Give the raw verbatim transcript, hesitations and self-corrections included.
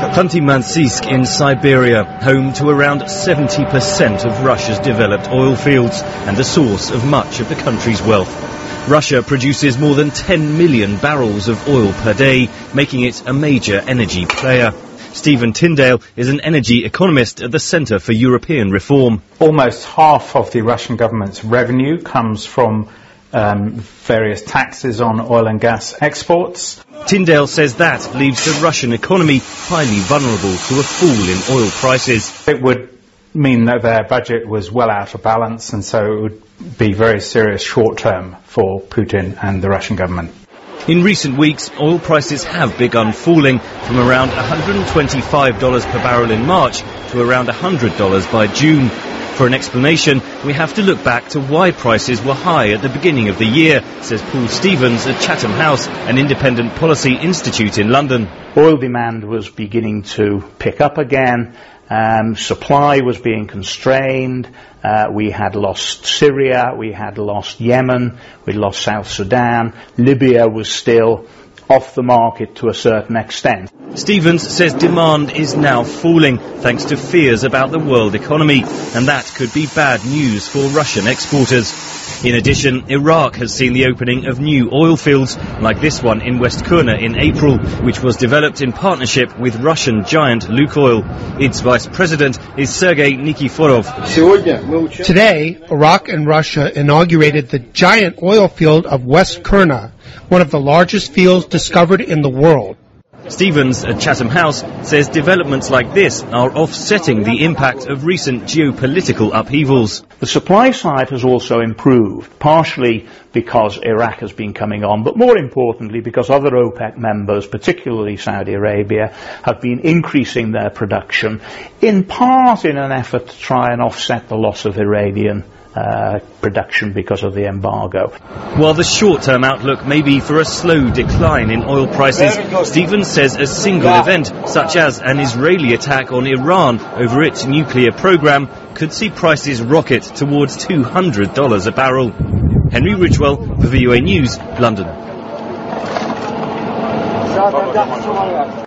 Khanty-Mansiysk in Siberia, home to around seventy percent of Russia's developed oil fields and the source of much of the country's wealth. Russia produces more than ten million barrels of oil per day, making it a major energy player. Stephen Tyndale is an energy economist at the Centre for European Reform. Almost half of the Russian government's revenue comes from um, various taxes on oil and gas exports. Tyndale says that leaves the Russian economy highly vulnerable to a fall in oil prices. It would mean that their budget was well out of balance, and so it would be very serious short term for Putin and the Russian government. In recent weeks, oil prices have begun falling from around one hundred twenty-five dollars per barrel in March to around one hundred dollars by June. For an explanation, we have to look back to why prices were high at the beginning of the year, says Paul Stevens at Chatham House, an independent policy institute in London. Oil demand was beginning to pick up again. Um, supply was being constrained. Uh, we had lost Syria, we had lost Yemen, we'd lost South Sudan. Libya was still off the market to a certain extent. Stevens says demand is now falling thanks to fears about the world economy, and that could be bad news for Russian exporters. In addition, Iraq has seen the opening of new oil fields, like this one in West Kurna in April, which was developed in partnership with Russian giant Lukoil. Its vice president is Sergei Nikiforov. Today, Iraq and Russia inaugurated the giant oil field of West Kurna, one of the largest fields discovered in the world. Stevens at Chatham House says developments like this are offsetting the impact of recent geopolitical upheavals. The supply side has also improved, partially because Iraq has been coming on, but more importantly because other OPEC members, particularly Saudi Arabia, have been increasing their production, in part in an effort to try and offset the loss of Iranian Uh, production because of the embargo. While the short-term outlook may be for a slow decline in oil prices, Stevens says a single event, such as an Israeli attack on Iran over its nuclear program, could see prices rocket towards two hundred dollars a barrel. Henry Ridgewell for V O A News, London.